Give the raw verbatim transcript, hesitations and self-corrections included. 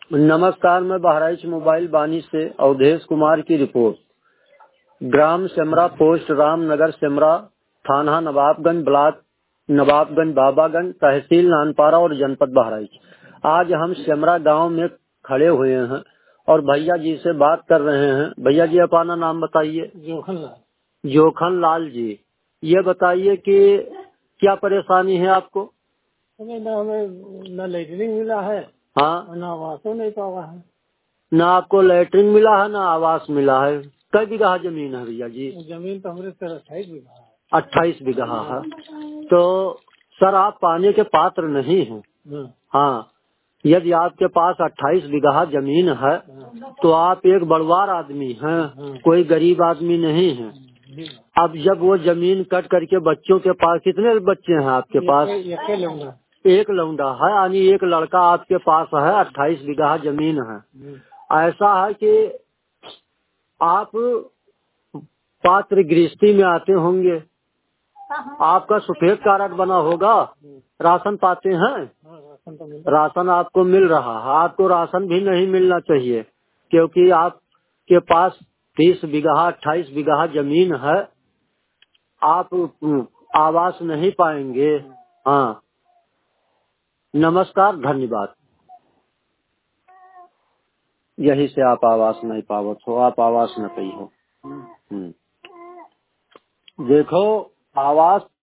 नमस्कार, मैं बहराइच मोबाइल बानी से अवधेश कुमार की रिपोर्ट। ग्राम सेमरा, पोस्ट रामनगर सेमरा, थाना नवाबगंज, ब्लॉक नवाबगंज बाबागंज, तहसील नानपारा और जनपद बहराइच। आज हम सेमरा गांव में खड़े हुए हैं और भैया जी से बात कर रहे हैं। भैया जी, अपना नाम बताइए। जोखन लाल। जोखन लाल जी, ये बताइए कि क्या परेशानी है आपको? हमें न हमें न लेटरिन मिला है, हाँ, न आवासों नहीं पावा है। ना आपको लैट्रिन मिला है ना आवास मिला है। कई बीघा जमीन है भैया जी? जमीन तो हमारे सर अट्ठाईस बीघा है। अट्ठाईस बीघा है। तो सर, आप पाने के पात्र नहीं हैं। हाँ। हाँ, यदि आपके पास अट्ठाईस बीघा जमीन है तो आप एक बड़वार आदमी हैं, कोई गरीब आदमी नहीं है। अब जब वो जमीन कट करके बच्चों के पास, कितने बच्चे हैं आपके पास? एक लौंडा एक लौंडा है, यानी एक लड़का आपके पास है। अट्ठाईस बीघा जमीन है। ऐसा है कि आप पात्र गृहस्थी में आते होंगे, आपका सफेद कार्ड बना होगा, राशन पाते हैं? राशन आपको मिल रहा है। आपको राशन भी नहीं मिलना चाहिए, क्योंकि आपके पास तीस बीघा अट्ठाईस बीघा जमीन है। आप आवास नहीं पाएंगे। हाँ, नमस्कार, धन्यवाद। यही से आप आवास नहीं पावत हो, आप आवास न पाई हो। हम्म। देखो, आवास